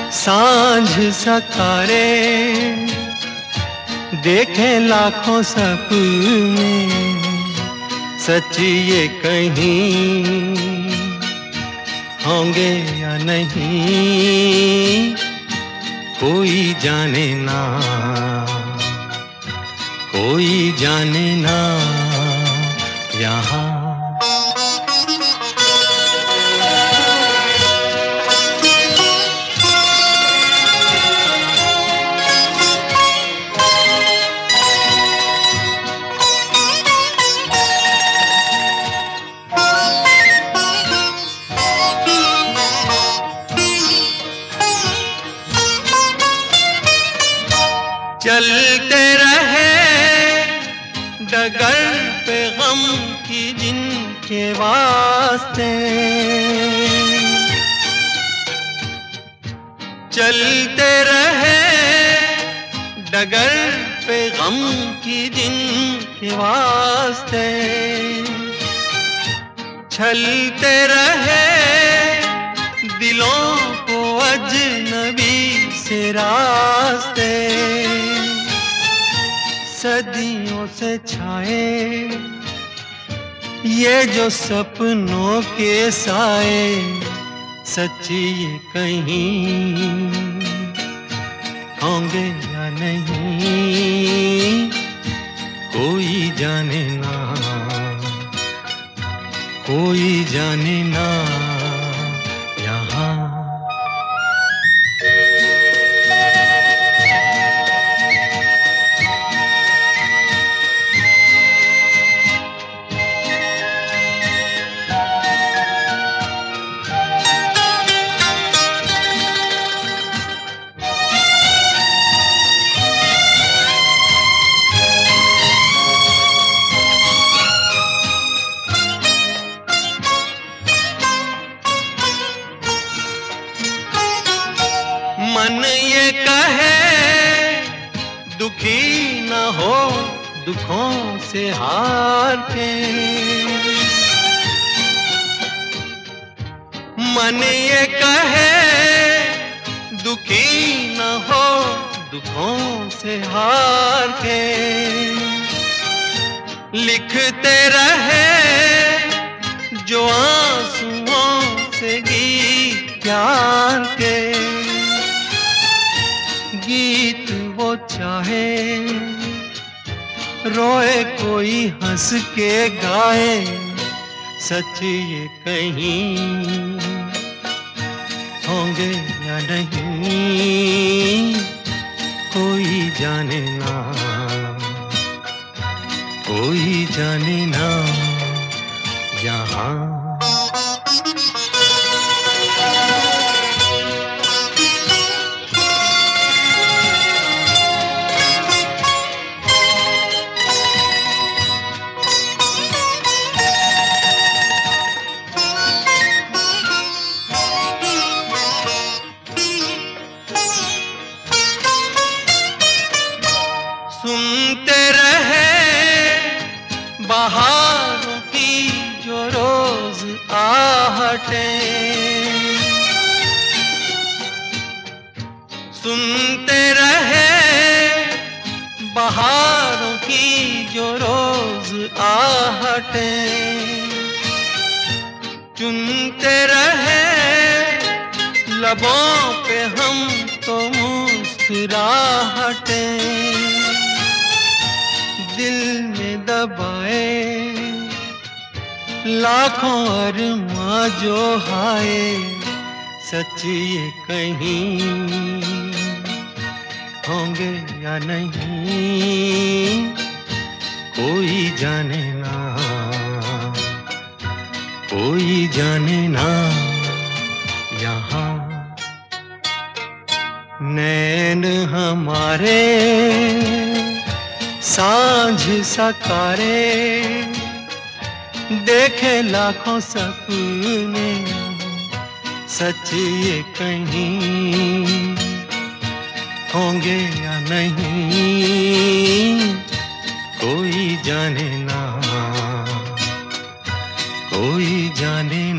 सांझ सकारे देखे लाखों सपने, सच ये कहीं होंगे या नहीं कोई जाने ना, कोई जाने ना यहाँ। चलते रहे डगर पे गम की जिनके वास्ते, चलते रहे डगर पे गम की जिनके वास्ते, छलते रहे दिलों को अजनबी से रास्ते, सदियों से छाए ये जो सपनों के साए, सच ये कहीं होंगे या नहीं कोई जाने ना, कोई जाने ना यहाँ। मन ये कहे दुखी न हो दुखों से हार के, मन ये कहे दुखी न हो दुखों से हार के, लिखते रहे जो आंसुओं से गीत प्यार के, गीत वो चाहे रोए कोई हंस के गाए, सच ये कहीं होंगे या नहीं कोई जाने ना, कोई जाने ना यहाँ। सुनते रहे बहारों की जो रोज आहटें, सुनते रहे बहारों की जो रोज आहटें, चुनते रहे लबों पे हम तो मुस्कुराहटें, दिल में दबाए लाखों अरमां जो हाय, सच ये कहीं होंगे या नहीं कोई जाने ना, कोई जाने ना यहाँ। नैन हमारे सांझ सकारे देखे लाखों सपने, सच ये कहीं होंगे या नहीं कोई जाने ना, कोई जाने